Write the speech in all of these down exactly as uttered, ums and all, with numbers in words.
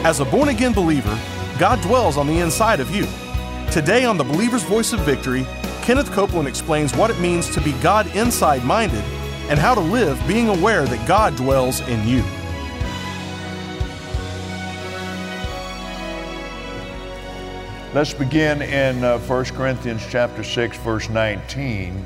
As a born-again believer, God dwells on the inside of you. Today on The Believer's Voice of Victory, Kenneth Copeland explains what it means to be God inside-minded and how to live being aware that God dwells in you. Let's begin in uh, First Corinthians chapter six, verse nineteen.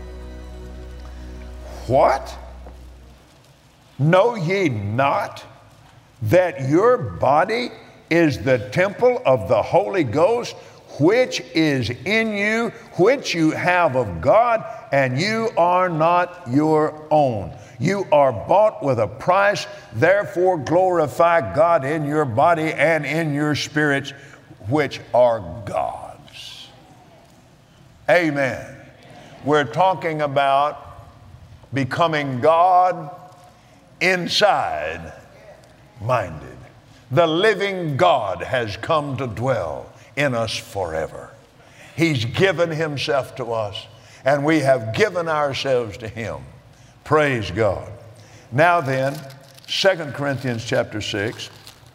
What? Know ye not that your body is the temple of the Holy Ghost, which is in you, which you have of God, and you are not your own. You are bought with a price, therefore glorify God in your body and in your spirits, which are God's. Amen. We're talking about becoming God inside minded. The living God has come to dwell in us forever. He's given himself to us, and we have given ourselves to him. Praise God. Now then, Second Corinthians chapter six,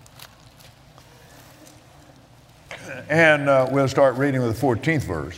and uh, we'll start reading with the fourteenth verse.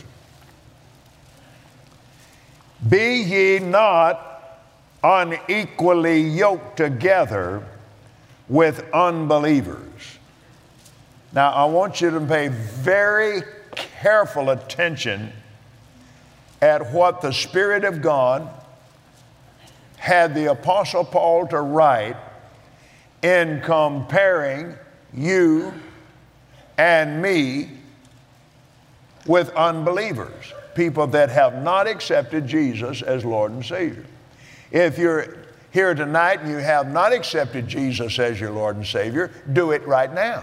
Be ye not unequally yoked together with unbelievers. Now, I want you to pay very careful attention at what the Spirit of God had the Apostle Paul to write in comparing you and me with unbelievers, people that have not accepted Jesus as Lord and Savior. If you're here tonight and you have not accepted Jesus as your Lord and Savior, do it right now.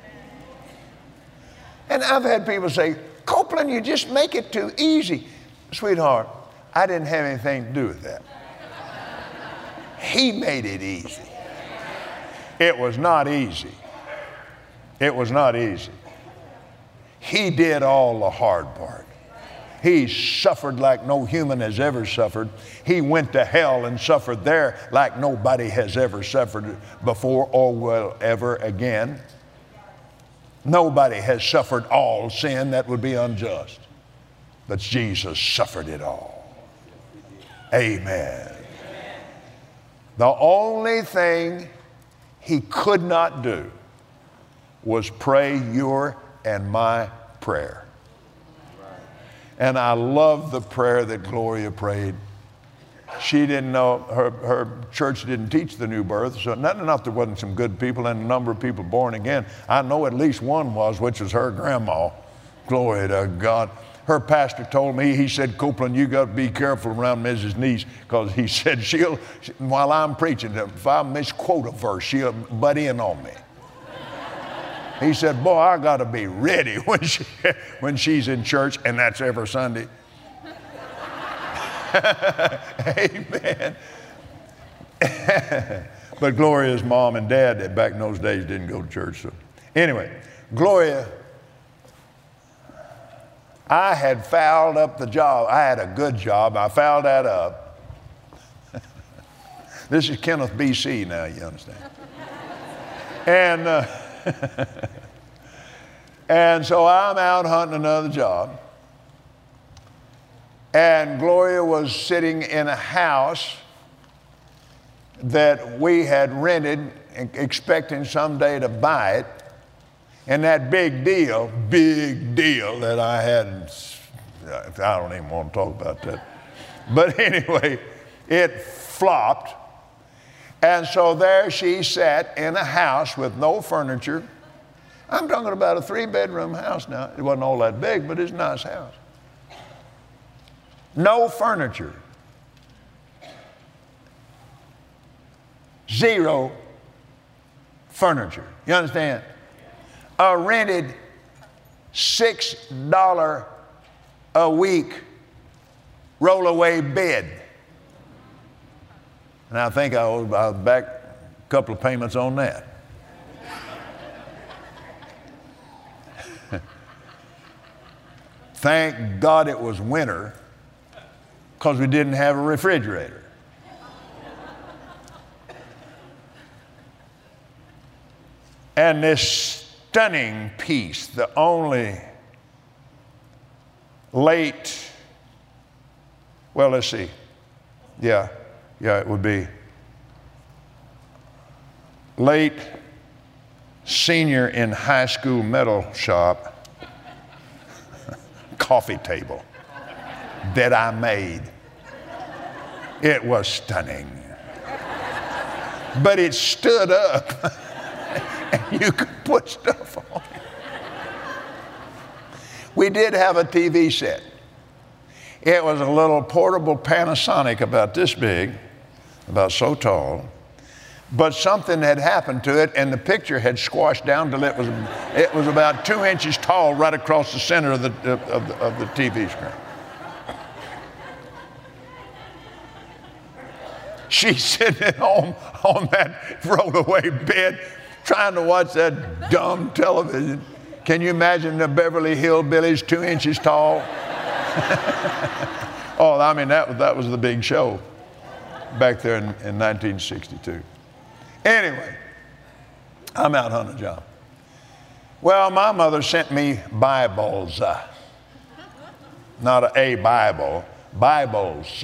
And I've had people say, Copeland, you just make it too easy. Sweetheart, I didn't have anything to do with that. He made it easy. It was not easy. It was not easy. He did all the hard part. He suffered like no human has ever suffered. He went to hell and suffered there like nobody has ever suffered before or will ever again. Nobody has suffered all sin. That would be unjust. But Jesus suffered it all. Amen. The only thing he could not do was pray your and my prayer. And I love the prayer that Gloria prayed. She didn't know, her, her church didn't teach the new birth, so not enough there wasn't some good people and a number of people born again. I know at least one was, which was her grandma. Glory to God. Her pastor told me, he said, Copeland, you got to be careful around Missus Neese, because he said she'll, while I'm preaching, if I misquote a verse, she'll butt in on me. He said, boy, I got to be ready when, she, when she's in church, and that's every Sunday. Amen. But Gloria's mom and dad back in those days didn't go to church. So anyway, Gloria, I had fouled up the job. I had a good job. I fouled that up. This is Kenneth, B C now, you understand. And... Uh, And so I'm out hunting another job. And Gloria was sitting in a house that we had rented, expecting someday to buy it. And that big deal, big deal that I had, I don't even want to talk about that. But anyway, it flopped. And so there she sat in a house with no furniture. I'm talking about a three-bedroom house now. It wasn't all that big, but it's a nice house. No furniture. Zero furniture. You understand? A rented six dollars a week roll-away bed. And I think I was, I was back a couple of payments on that. Thank God it was winter, because we didn't have a refrigerator. And this stunning piece, the only late, well, let's see. Yeah, yeah, it would be late senior in high school metal shop coffee table that I made. It was stunning. But it stood up and you could put stuff on it. We did have a T V set. It was a little portable Panasonic about this big, about so tall. But something had happened to it, and the picture had squashed down till it was, it was about two inches tall right across the center of the, of the, of the T V screen. She's sitting at home on that rollaway bed trying to watch that dumb television. Can you imagine the Beverly Hillbillies two inches tall? Oh, I mean, that, that was the big show back there in, in nineteen sixty-two. Anyway, I'm out hunting a job. Well, my mother sent me Bibles. Uh, not a, a Bible, Bibles.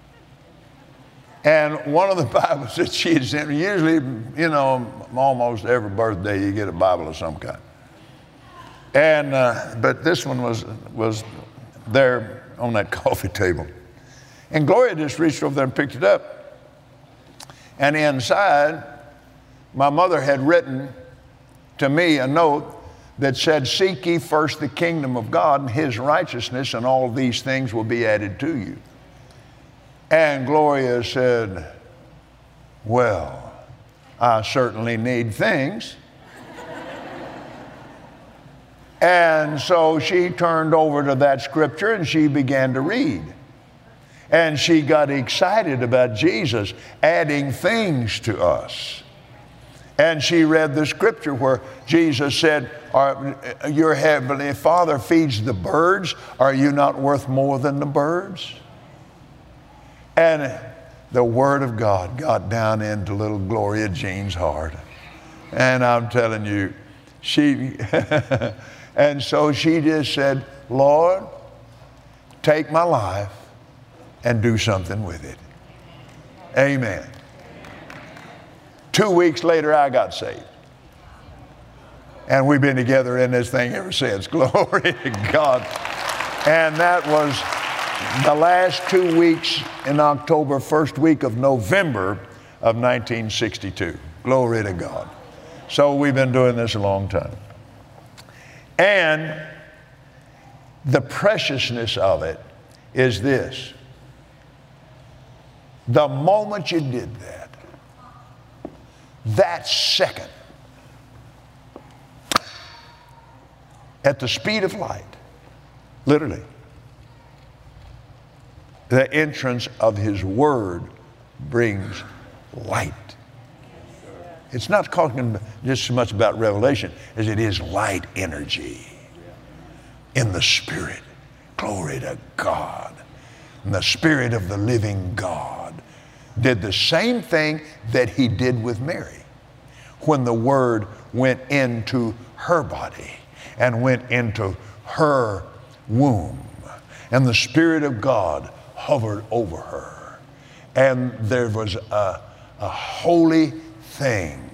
And one of the Bibles that she had sent me, usually, you know, almost every birthday you get a Bible of some kind. And, uh, but this one was, was there on that coffee table. And Gloria just reached over there and picked it up. And inside, my mother had written to me a note that said, "Seek ye first the kingdom of God and his righteousness, and all these things will be added to you." And Gloria said, "Well, I certainly need things." And so she turned over to that scripture and she began to read. And she got excited about Jesus adding things to us. And she read the scripture where Jesus said, "Your heavenly Father feeds the birds. Are you not worth more than the birds?" And the Word of God got down into little Gloria Jean's heart. And I'm telling you, she, and so she just said, "Lord, take my life and do something with it." Amen. Two weeks later, I got saved. And we've been together in this thing ever since. Glory to God. And that was the last two weeks in October, first week of November of nineteen sixty-two. Glory to God. So we've been doing this a long time. And the preciousness of it is this. The moment you did that, that second, at the speed of light, literally, the entrance of his word brings light. It's not talking just so much about revelation as it is light energy in the Spirit. Glory to God. And the Spirit of the living God did the same thing that he did with Mary when the word went into her body and went into her womb. And the Spirit of God hovered over her. And there was a, a holy thing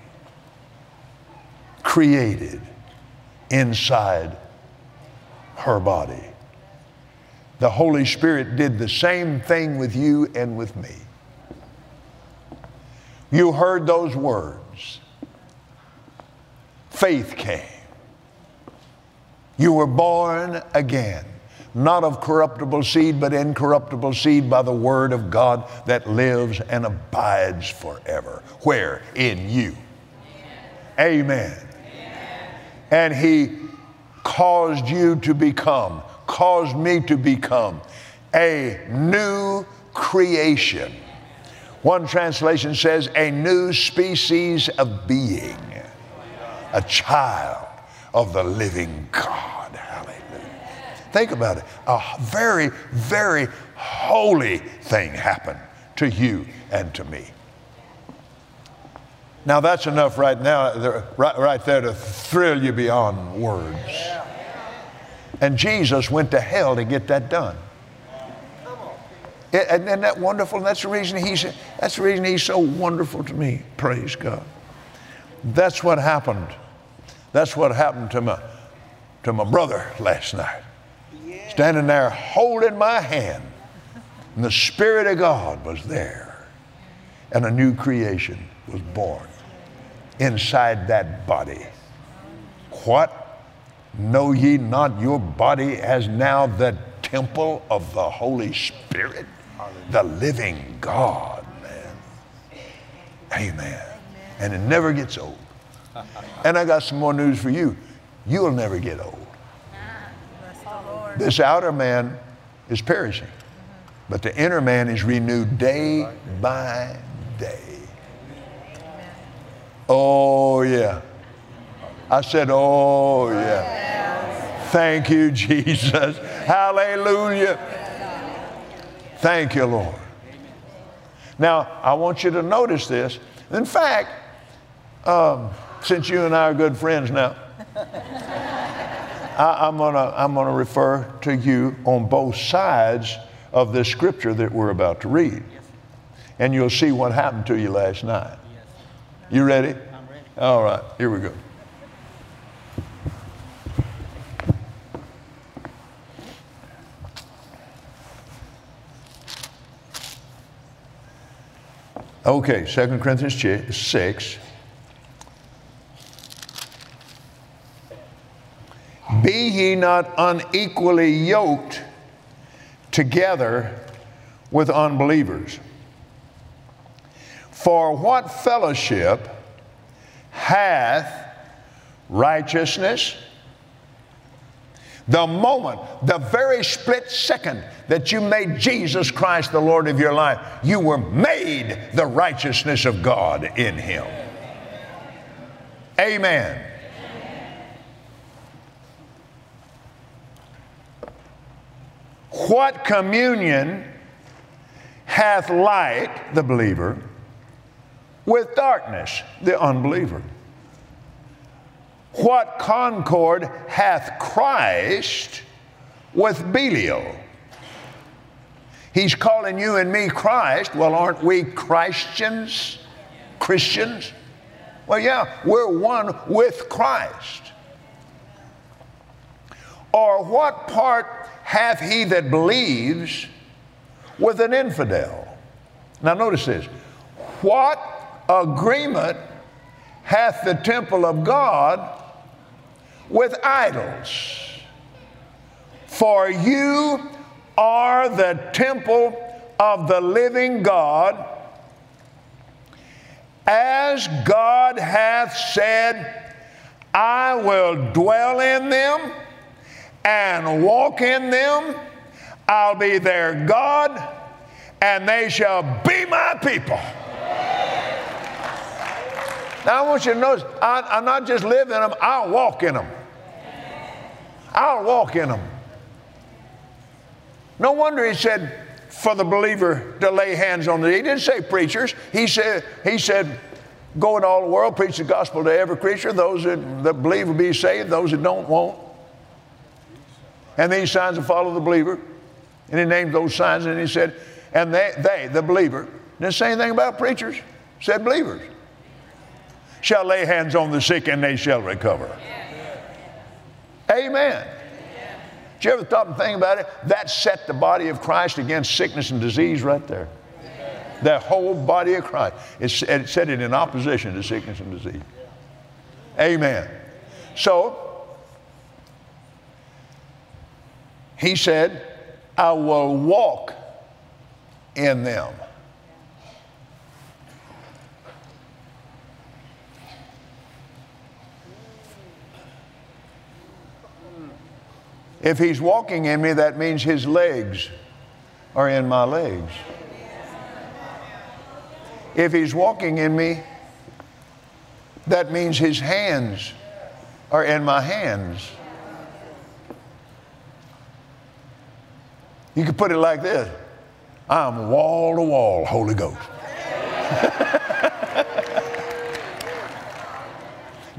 created inside her body. The Holy Spirit did the same thing with you and with me. You heard those words. Faith came. You were born again, not of corruptible seed, but incorruptible seed by the word of God that lives and abides forever. Where? In you. Amen. Amen. And he caused you to become, caused me to become a new creation. One translation says a new species of being, a child of the living God. Hallelujah. Think about it. A very, very holy thing happened to you and to me. Now that's enough right now, right, right there to thrill you beyond words. And Jesus went to hell to get that done. Isn't that wonderful? And that's the reason he's, that's the reason he's so wonderful to me. Praise God. That's what happened. That's what happened to my, to my brother last night. Standing there holding my hand. And the Spirit of God was there. And a new creation was born inside that body. What? Know ye not your body as now the temple of the Holy Spirit? The living God, man. Amen. And it never gets old. And I got some more news for you. You'll never get old. This outer man is perishing, but the inner man is renewed day by day. Oh, yeah. I said, oh, yeah. Thank you, Jesus. Hallelujah. Thank you, Lord. Now, I want you to notice this. In fact, um, since you and I are good friends now, I, I'm gonna, I'm gonna refer to you on both sides of this scripture that we're about to read. And you'll see what happened to you last night. You ready? I'm ready. All right, here we go. Okay, Second Corinthians six. Be ye not unequally yoked together with unbelievers. For what fellowship hath righteousness? The moment, the very split second that you made Jesus Christ the Lord of your life, you were made the righteousness of God in Him. Amen. What communion hath light, the believer, with darkness, the unbeliever? What concord hath Christ with Belial? He's calling you and me Christ. Well, aren't we Christians? Christians? Well, yeah, we're one with Christ. Or what part hath he that believes with an infidel? Now notice this. What agreement hath the temple of God with idols? For you are the temple of the living God, as God hath said, I will dwell in them and walk in them. I'll be their God, and they shall be my people. Now I want you to notice, I, I not just live in them, I'll walk in them. I'll walk in them. No wonder he said for the believer to lay hands on the, he didn't say preachers. He said, he said, go into all the world, preach the gospel to every creature. Those that, that believe will be saved, those that don't won't. And these signs will follow the believer. And he named those signs, and he said, and they, they the believer, didn't say anything about preachers, said believers, shall lay hands on the sick and they shall recover. Yeah. Amen. Yeah. Did you ever thought and think about it? That set the body of Christ against sickness and disease right there. Yeah. The whole body of Christ. It, it set it in opposition to sickness and disease. Yeah. Amen. So, he said, I will walk in them. If he's walking in me, that means his legs are in my legs. If he's walking in me, that means his hands are in my hands. You could put it like this. I'm wall to wall Holy Ghost.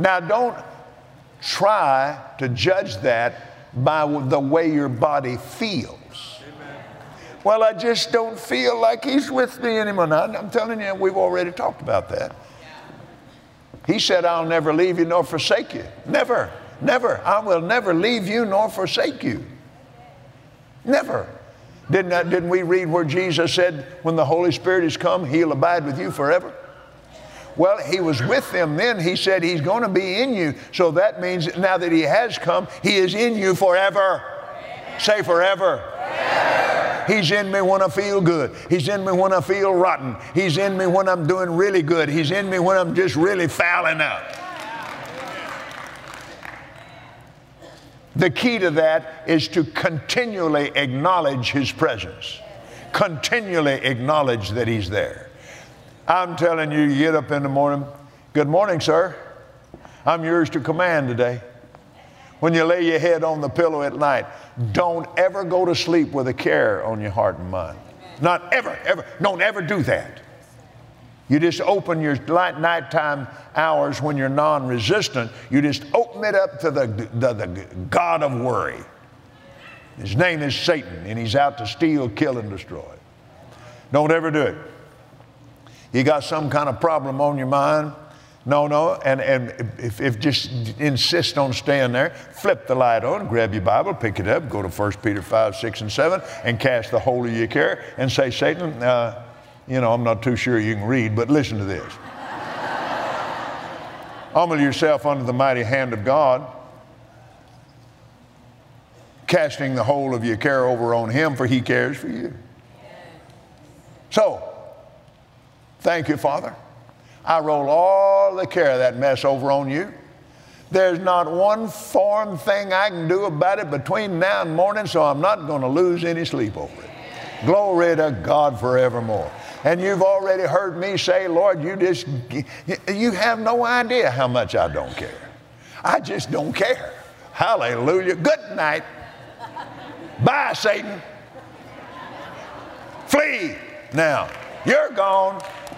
Now, don't try to judge that by the way your body feels. Well, I just don't feel like he's with me anymore. Now, I'm telling you, we've already talked about that. He said, I'll never leave you nor forsake you. Never, never. I will never leave you nor forsake you. Never. Didn't, that, didn't we read where Jesus said, when the Holy Spirit is come, he'll abide with you forever? Well, he was with them then. He said he's going to be in you. So that means now that he has come, he is in you forever. Say forever. Forever. He's in me when I feel good. He's in me when I feel rotten. He's in me when I'm doing really good. He's in me when I'm just really fouling out. The key to that is to continually acknowledge his presence. Continually acknowledge that he's there. I'm telling you, you get up in the morning, good morning, sir. I'm yours to command today. When you lay your head on the pillow at night, don't ever go to sleep with a care on your heart and mind. Not ever, ever. Don't ever do that. You just open your light nighttime hours when you're non-resistant. You just open it up to the, the, the God of worry. His name is Satan, and he's out to steal, kill, and destroy. Don't ever do it. You got some kind of problem on your mind? No, no, and, and if, if just insist on staying there, flip the light on, grab your Bible, pick it up, go to First Peter five, six, and seven, and cast the whole of your care and say, Satan, uh, you know, I'm not too sure you can read, but listen to this. Humble yourself under the mighty hand of God, casting the whole of your care over on him, for he cares for you. So, thank you, Father. I roll all the care of that mess over on you. There's not one form thing I can do about it between now and morning, so I'm not going to lose any sleep over it. Glory to God forevermore. And you've already heard me say, Lord, you just, you have no idea how much I don't care. I just don't care. Hallelujah. Good night. Bye, Satan. Flee now. You're gone.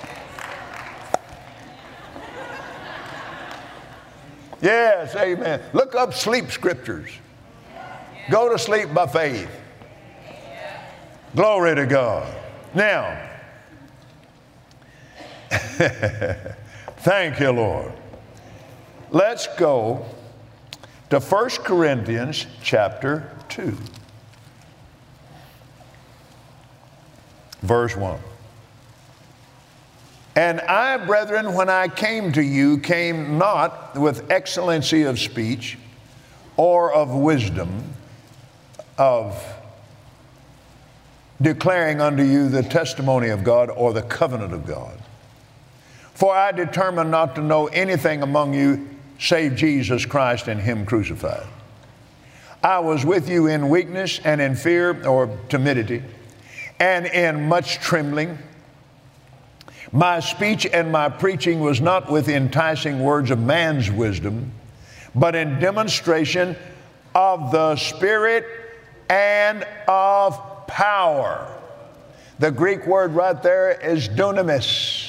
Yes, amen. Look up sleep scriptures. Go to sleep by faith. Glory to God. Now, thank you, Lord. Let's go to First Corinthians chapter two, verse one. And I, brethren, when I came to you, came not with excellency of speech or of wisdom, of declaring unto you the testimony of God or the covenant of God. For I determined not to know anything among you save Jesus Christ and him crucified. I was with you in weakness and in fear or timidity and in much trembling. My speech and my preaching was not with enticing words of man's wisdom, but in demonstration of the Spirit and of power. The Greek word right there is dunamis.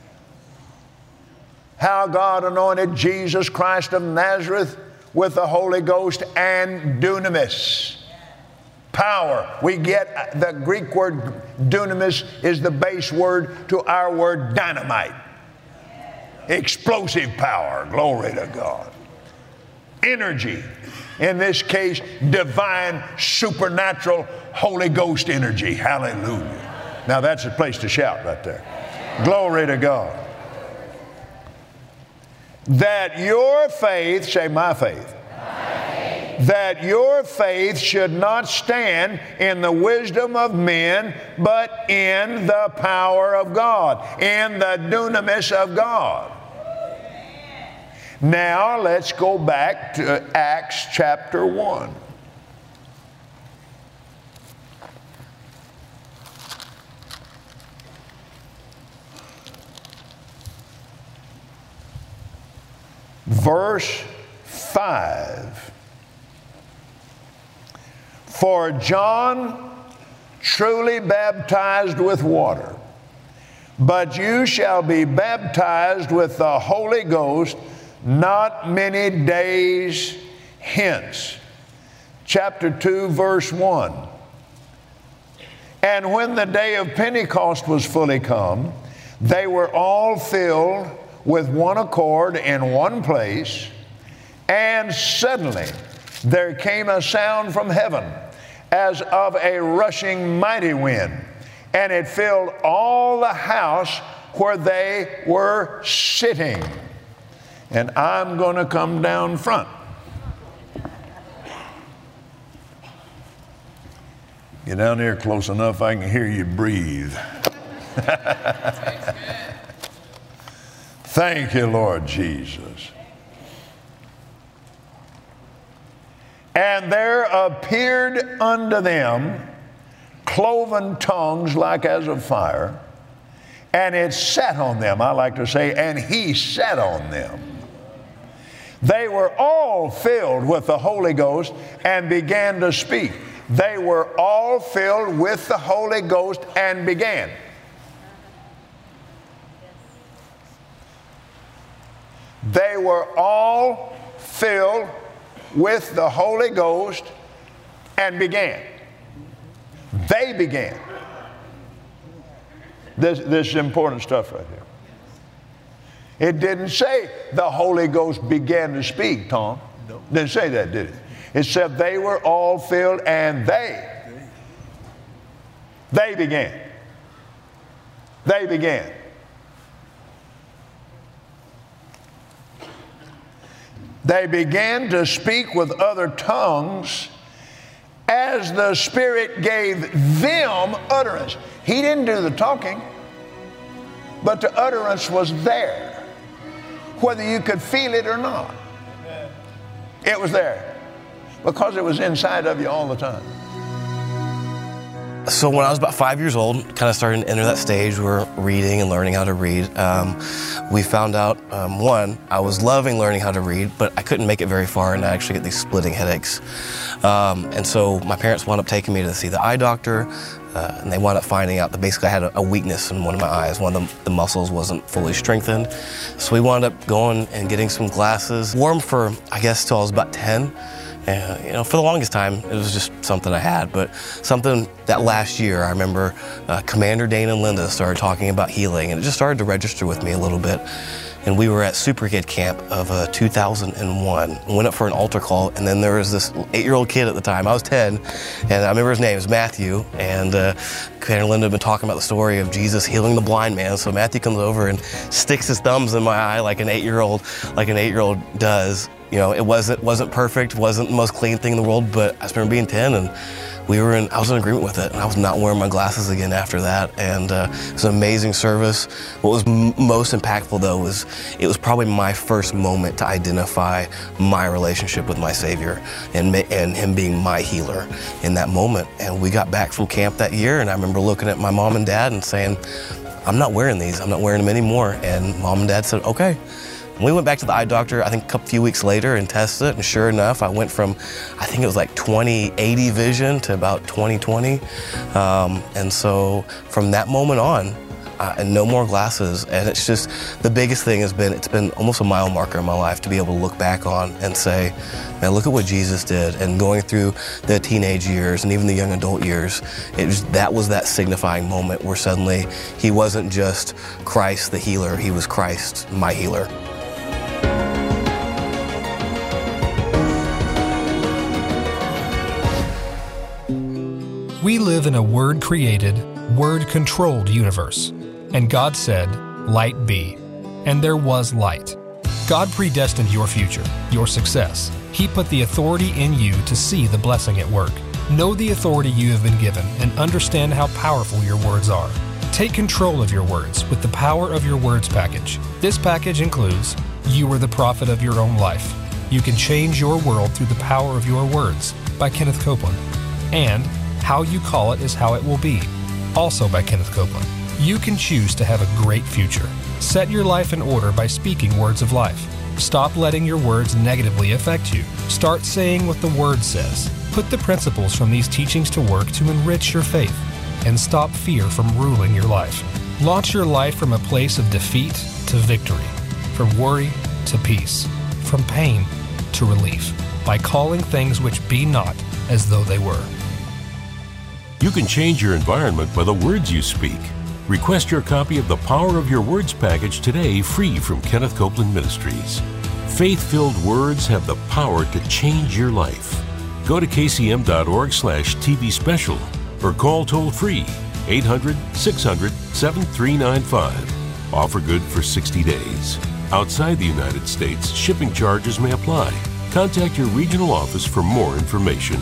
How God anointed Jesus Christ of Nazareth with the Holy Ghost and dunamis. Power. We get the Greek word dunamis is the base word to our word dynamite. Explosive power. Glory to God. Energy. In this case, divine, supernatural, Holy Ghost energy. Hallelujah. Now that's a place to shout right there. Glory to God. That your faith, say my faith, that your faith should not stand in the wisdom of men, but in the power of God, in the dunamis of God. Now let's go back to Acts chapter one. Verse five. For John truly baptized with water, but you shall be baptized with the Holy Ghost not many days hence. Chapter two, verse one. And when the day of Pentecost was fully come, they were all filled with one accord in one place, and suddenly there came a sound from heaven as of a rushing mighty wind, and it filled all the house where they were sitting. And I'm going to come down front. Get down there close enough I can hear you breathe. Thank you, Lord Jesus. And there appeared unto them cloven tongues like as of fire, and it sat on them, I like to say, and he sat on them. They were all filled with the Holy Ghost and began to speak. They were all filled with the Holy Ghost and began. They were all filled with the Holy Ghost and began. They began. This, this is important stuff right here. It didn't say the Holy Ghost began to speak, Tom. No. Didn't say that, did it? It said they were all filled and they. They began. They began. They began to speak with other tongues as the Spirit gave them utterance. He didn't do the talking, but the utterance was there, whether you could feel it or not. It was there because it was inside of you all the time. So when I was about five years old, kind of starting to enter that stage where we're reading and learning how to read, um, we found out, um, one, I was loving learning how to read, but I couldn't make it very far and I actually get these splitting headaches. Um, and so my parents wound up taking me to see the eye doctor, uh, and they wound up finding out that basically I had a, a weakness in one of my eyes. One of the, the muscles wasn't fully strengthened. So we wound up going and getting some glasses. Wore them for, I guess, till I was about ten. And, you know, for the longest time, it was just something I had, but something that last year, I remember uh, Commander Dane and Linda started talking about healing, and it just started to register with me a little bit. And we were at Super Kid Camp of uh, two thousand one. We went up for an altar call, and then there was this eight-year-old kid at the time. I was ten, and I remember his name was Matthew, and uh, Commander Linda had been talking about the story of Jesus healing the blind man. So Matthew comes over and sticks his thumbs in my eye like an eight-year-old, like an eight-year-old does. You know, it wasn't wasn't perfect, wasn't the most clean thing in the world, but I just remember being ten, and we were in, I was in agreement with it, and I was not wearing my glasses again after that, and uh, it was an amazing service. What was m most impactful, though, was it was probably my first moment to identify my relationship with my Savior and, and Him being my healer in that moment. And we got back from camp that year, and I remember looking at my mom and dad and saying, I'm not wearing these, I'm not wearing them anymore, and Mom and Dad said, okay. We went back to the eye doctor, I think a couple few weeks later, and tested it, and sure enough, I went from, I think it was like twenty eighty vision to about twenty twenty. Um, and so from that moment on, uh, and no more glasses. And it's just, the biggest thing has been, it's been almost a mile marker in my life to be able to look back on and say, man, look at what Jesus did. And going through the teenage years and even the young adult years, it was, that was that signifying moment where suddenly He wasn't just Christ the healer, He was Christ, my healer. We live in a Word-created, Word-controlled universe. And God said, "Light be." And there was light. God predestined your future, your success. He put the authority in you to see the blessing at work. Know the authority you have been given and understand how powerful your words are. Take control of your words with the Power of Your Words package. This package includes You Are the Prophet of Your Own Life. You Can Change Your World Through the Power of Your Words by Kenneth Copeland. And How You Call It Is How It Will Be, also by Kenneth Copeland. You can choose to have a great future. Set your life in order by speaking words of life. Stop letting your words negatively affect you. Start saying what the Word says. Put the principles from these teachings to work to enrich your faith. And stop fear from ruling your life. Launch your life from a place of defeat to victory, from worry to peace, from pain to relief, by calling things which be not as though they were. You can change your environment by the words you speak. Request your copy of the Power of Your Words package today, free from Kenneth Copeland Ministries. Faith-filled words have the power to change your life. Go to k c m dot org slash t v special or call toll-free eight hundred, six hundred, seven three nine five. Offer good for sixty days. Outside the United States, shipping charges may apply. Contact your regional office for more information.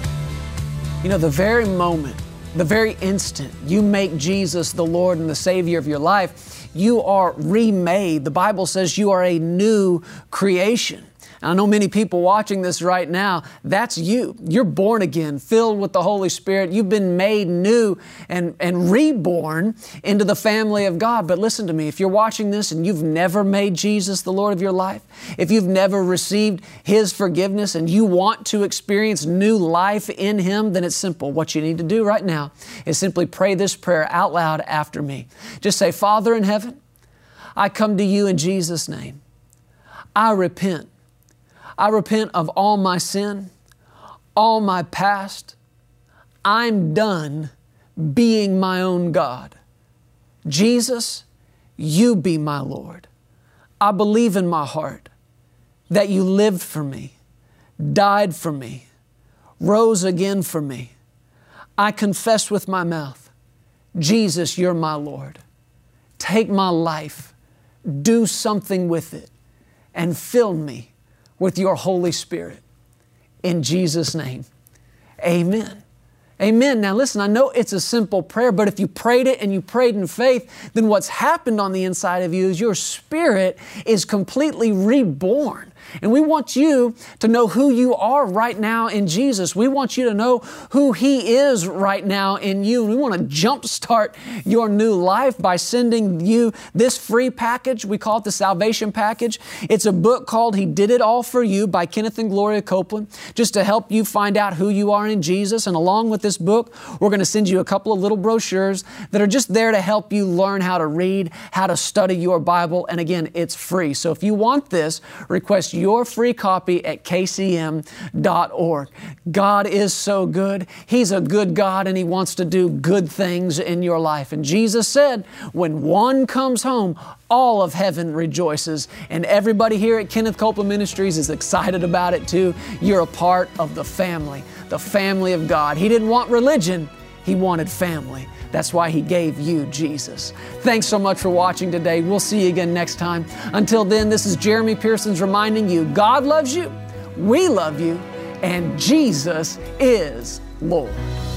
You know, the very moment, the very instant you make Jesus the Lord and the Savior of your life, you are remade. The Bible says you are a new creation. I know many people watching this right now, that's you. You're born again, filled with the Holy Spirit. You've been made new and, and reborn into the family of God. But listen to me, if you're watching this and you've never made Jesus the Lord of your life, if you've never received His forgiveness and you want to experience new life in Him, then it's simple. What you need to do right now is simply pray this prayer out loud after me. Just say, Father in heaven, I come to you in Jesus' name. I repent. I repent of all my sin, all my past. I'm done being my own God. Jesus, You be my Lord. I believe in my heart that You lived for me, died for me, rose again for me. I confess with my mouth, Jesus, You're my Lord. Take my life, do something with it, and fill me with Your Holy Spirit. In Jesus' name, amen. Amen. Now listen, I know it's a simple prayer, but if you prayed it and you prayed in faith, then what's happened on the inside of you is your spirit is completely reborn. And we want you to know who you are right now in Jesus. We want you to know who He is right now in you. And we want to jumpstart your new life by sending you this free package. We call it the Salvation Package. It's a book called He Did It All For You by Kenneth and Gloria Copeland, just to help you find out who you are in Jesus. And along with this book, we're going to send you a couple of little brochures that are just there to help you learn how to read, how to study your Bible. And again, it's free. So if you want this, request your free copy at k c m dot org. God is so good. He's a good God and He wants to do good things in your life. And Jesus said, when one comes home, all of heaven rejoices. And everybody here at Kenneth Copeland Ministries is excited about it too. You're a part of the family, the family of God. He didn't want religion. He wanted family. That's why He gave you Jesus. Thanks so much for watching today. We'll see you again next time. Until then, this is Jeremy Pearsons reminding you, God loves you, we love you, and Jesus is Lord.